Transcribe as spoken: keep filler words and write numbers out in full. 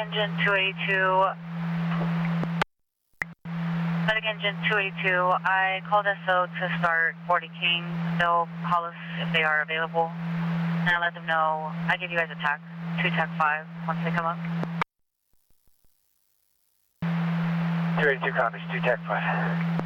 Engine two eighty-two. Medic Engine two eighty-two. I called S O to start forty King. They'll call us if they are available. And I let them know I give you guys a tac, two tac five once they come up. two eighty-two copies, two tac five.